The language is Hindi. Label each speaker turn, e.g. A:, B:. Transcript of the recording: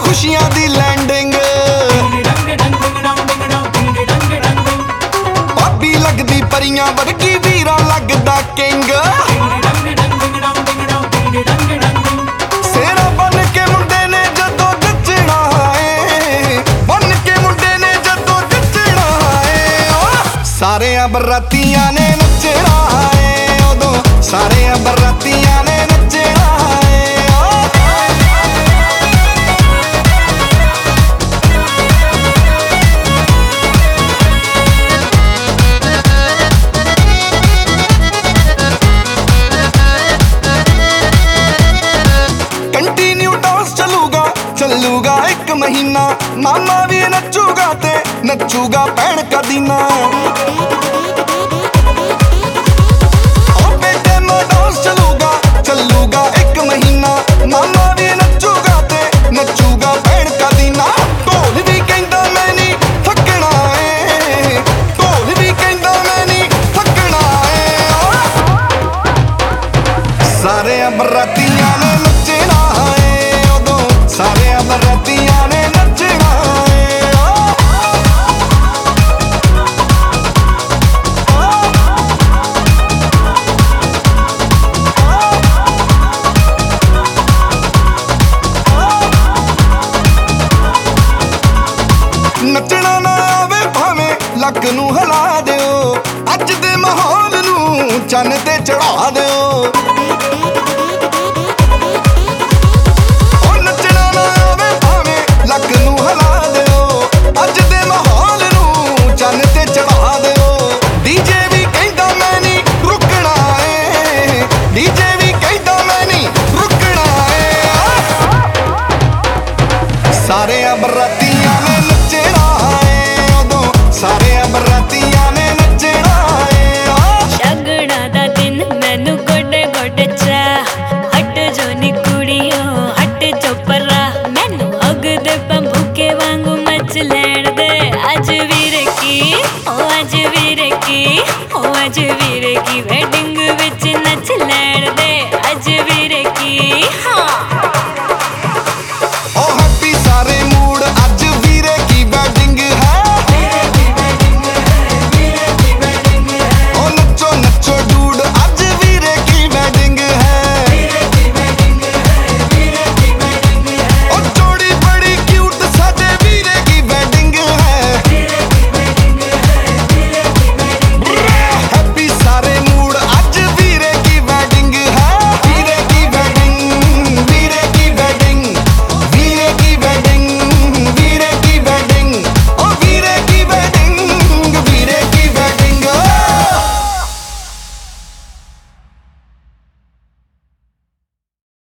A: खुशियां दी लैंडिंग। भाभी लगदी परियां वर्गी वीरा लगदा किंग। सेरा बन के मुंडे ने जदों जचना है, बन के मुंडे ने जदों जचना है। सारे बरातियां ने नचना है उदों, सारे बरातियां ने नचना है। कंटिन्यू डांस चलूगा एक महीना, मामा भी नचूगा ते नचूगा भैन का दीना। चलूगा एक महीना, मामा भी नचूगा ते नचूगा भैन का दीना। ढोल भी कहंदा मैं नहीं थकना है, ढोल भी कहंदा मैं नहीं थकना है। सारे बरातियां ने नचना है उदों, सारे बरातियां ने नचना है। नचना ना आवे भावें लक नूं हिला दिओ, अज दे माहौल नूं चन्न ते चढ़ा दिओ। ओ नचना ना आवे भावें लक नूं हिला दिओ, अज दे माहौल नूं चन्न ते चढ़ा दिओ। डीजे भी कहंदा मैं नहीं रुकना है, डीजे भी कहंदा मैं नहीं रुकना है। सारे बरातियां ने नचना है उदों, सारे बरातियां ने नचना है।
B: शगना दा दिन मैनू गोडे गोडे चा, हट जो नी कुड़ियों हट जो परा। मैनू अग दे बंबूके वांगू मच लैण दे। अज वीरे की ओ अज वीरे की ओ अज वीरे की वेडिंग विच नच लैण